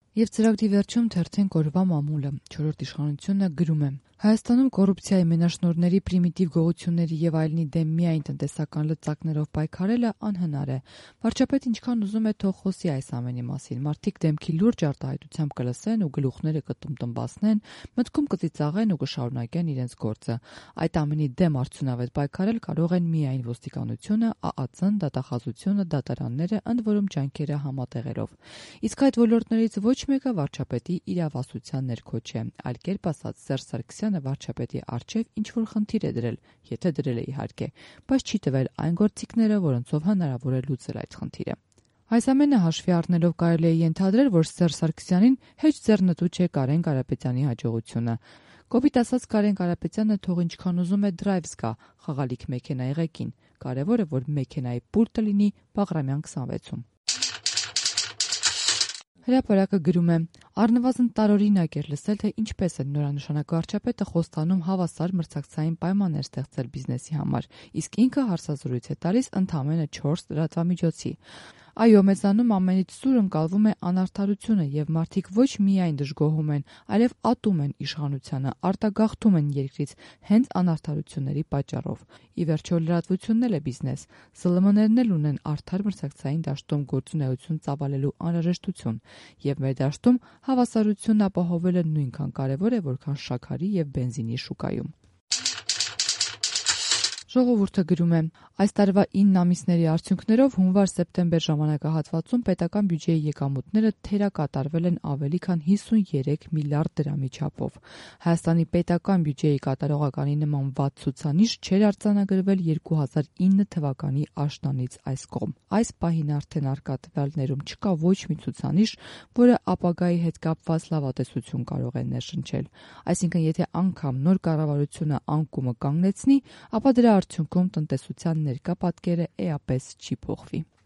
Եվ ծրագրի վերջում թերթենք օրվա մամուլը։ Չորրորդ իշխանությունը գրում է. Հայաստանում կոռուպցիայի, մենաշնորհների, պրիմիտիվ գողությունների եւ այլնի դեմ միայն տնտեսական լծակներով պայքարելը անհնար է։ Վարչապետը ինչքան ուզում է թող խոսի այս ամենի մասին։ Մարդիկ դեմքի լուրջ արտահայտությամբ կլսեն ու գլուխները կտումտմբացնեն, մտքում կծիծաղեն ու կշարունակեն իրենց գործը։ Այդ ամենի դեմ արդյունավետ պայքարել կարող են միայն ոստիկանությունը, ԱԱԾ-ն, դատախազությունը, դատարանները, ընդ որում ջանքերը համատեղելով։ Իսկ այդ ոլորտներից ոչ մեկը վարչապետի իրավասության ներքո չէ, այլ կերպ ասած Սերժ Սարգսյանը վարչապետի առջև ինչ-որ խնդիր է դրել, եթե դրել է իհարկե, բայց չի տվել այն գործիքները, որոնցով հնարավոր է լուծել այդ խնդիրը։ Այս ամենը հաշվի առնելով կարելի է ենթադրել, որ Սերժ Սարգսյանին հեչ ձեռնտու չէ Կարեն Կարապետյանի հաջողությունը։ Կոպիտ ասած Կարեն Կարապետյանը թող ինչքան ուզում է դրայվ զգա խաղալիք մեքենայի ղեկին, կարևորը որ մեքենայի պուլտը լինի Բաղրամյան 26-ում։ Հրապարակը գրում է. առնվազն տարօրինակ էր լսել, թե ինչպես է նորանշանակ վարչապետը խոստանում հավասար մրցակցային պայմաններ ստեղծել բիզնեսի համար, իսկ ինքը հարցազրույց է տալիս ընդամենը 4 լրատվամիջոցի։ Այո, մեզանում ամենից սուր ընկալվում է անարդարությունը եւ մարդիկ ոչ միայն դժգոհում են, այլև ատում են իշխանությանը, արտագաղթում են երկրից հենց անարդարությունների պատճառով։ Ի վերջո լրատվությունն էլ է բիզնես, ԶԼՄ-ներն էլ ունեն արդար մրցակցային դաշտում գործունեություն ծավալելու անհրաժեշտություն, եւ մեր դաշտում հավասարությունն ապահովելը նույնքան կարեւոր է, որքան շաքարի եւ բենզինի շուկայում։ Ժողովուրդը գրում է. այս տարվա 9 ամիսների արդյունքներով հունվար-սեպտեմբեր ժամանակահատվածում պետական բյուջեի եկամուտները թերակատարվել են ավելի քան 53 միլիարդ դրամի չափով։ Հայաստանի պետական բյուջեի կատարողականի նման վատ ցուցանիշ չէր արձանագրվել 2009 թվականի աշնանից այս կողմ։ Այս պահին արդեն առկա տվյալներում չկա ոչ մի ցուցանիշ, որը ապագայի հետ կապված լավատեսություն կարող է ներշնչել։ Այսինքն, եթե անգամ նոր կառավարությունը անկումը կանգնեցնի, ապա դրա արդյունքում տնտեսության ներկա պատկերը էապես չի փոխվի։